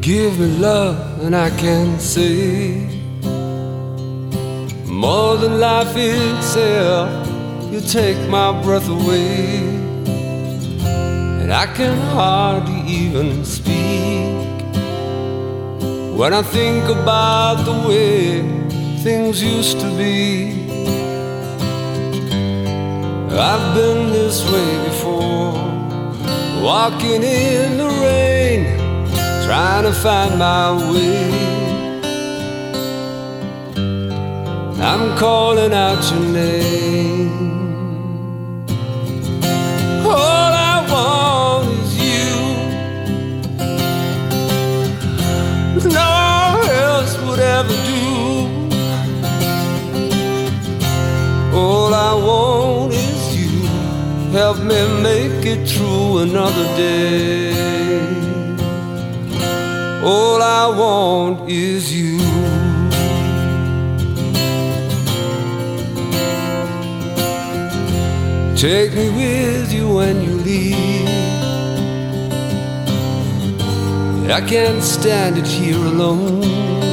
give me love and I can say more than life itself. You take my breath away, and I can hardly even speak when I think about the way things used to be. I've been this way before, walking in the rain, trying to find my way. I'm calling out your name. All I want is you. No one else would ever do. All I want is you. Help me make it through another day. All I want is you. Take me with you when you leave. I can't stand it here alone.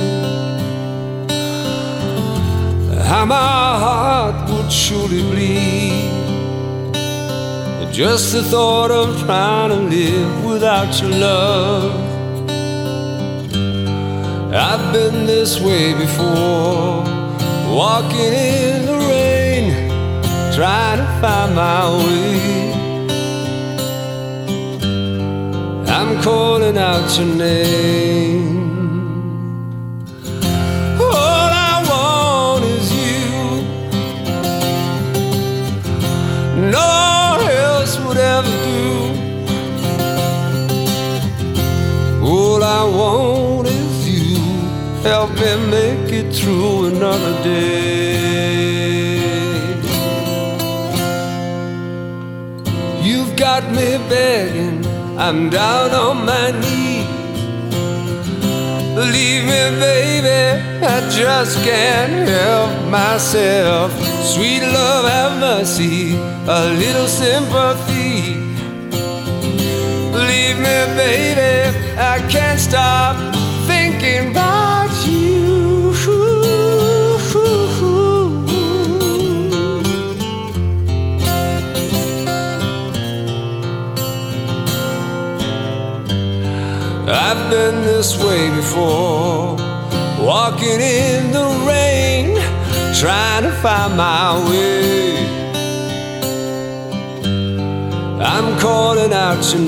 How my heart would surely bleed. Just the thought of trying to live without your love. I've been this way before, walking in the rain, trying to find my way. I'm calling out your name. All I want is you. No one else would ever do. All I want is you. Help me make it through another day. You've got me begging, I'm down on my knees. Believe me, baby, I just can't help myself. Sweet love, have mercy, a little sympathy. Believe me, baby, I can't stop thinking about you. I've been this way before, walking in the rain, trying to find my way. I'm calling out your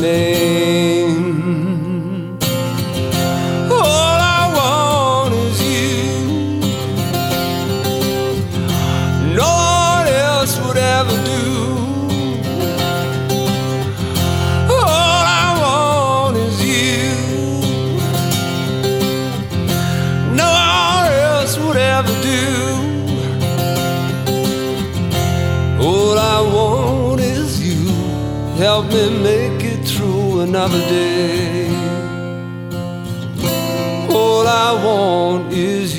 name. All I want is you. No one else would ever do. All I want is you. Help me make it through another day. All I want is you.